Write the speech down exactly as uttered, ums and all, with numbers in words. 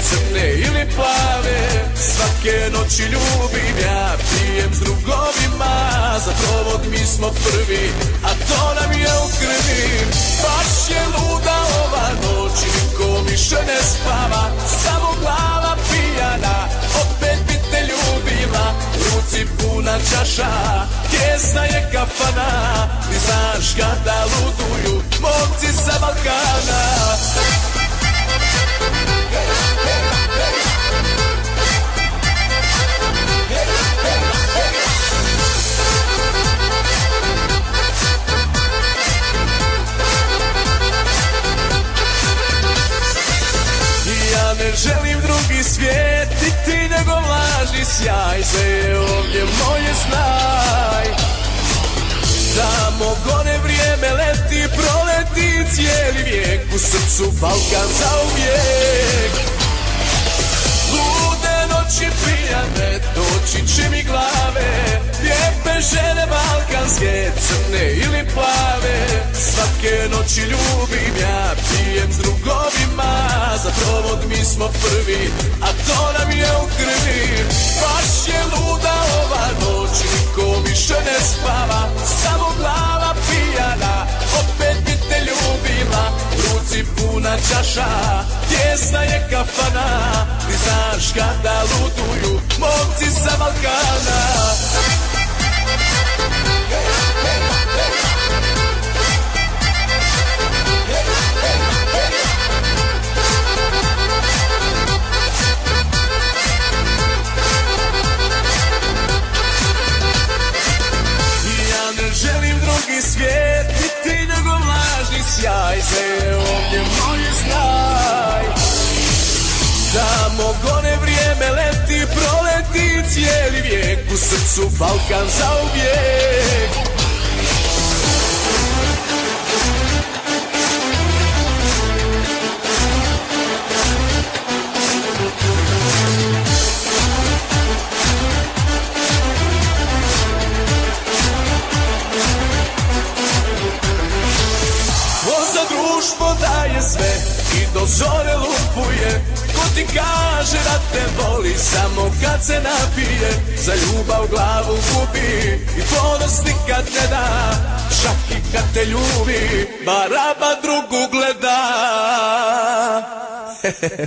crne ili plave, svake noći ljubim ja, pijem s drugovima, za provod mi smo prvi, a to nam je u krvi. Baš je luda ova noć i niko više ne spava, samo glava pijana, opet bi te ljubila, ruci puna čaša, tjesna je kafana, ti znaš kada luduju momci sa Balkana. Ja ne želim drugi svijet, i ti nego vlažni sjaj, sve je ovdje moje znaj. Tamo gore vrijeme leti, proleti cijeli vijek, u srcu Balkan zauvijek. Lude noći pijane, doći će mi glave, lijepe žene balkanske, crne ili plave, svake noći ljubim ja, pijem s drugovima, za provod mi smo prvi, a to nam je u krvi. Baš je luda ova noć, niko više ne spava, samo glava pijana, opet bi te ljubila, ruci puna čaša, tjesna je kafana, ti znaš kada luduju momci sa Balkana. Želim drugi svijet, i ti nego vlažni sjaj, sve je ovdje moje znaj. Tamo gore vrijeme leti, proleti cijeli vijek, u srcu Balkan zauvijek. Društvo daje sve i do zore lupuje, ko ti kaže da te voli samo kad se napije, za ljubav glavu gubi i ponos nikad ne da, čak i kad te ljubi, baraba drugu gleda.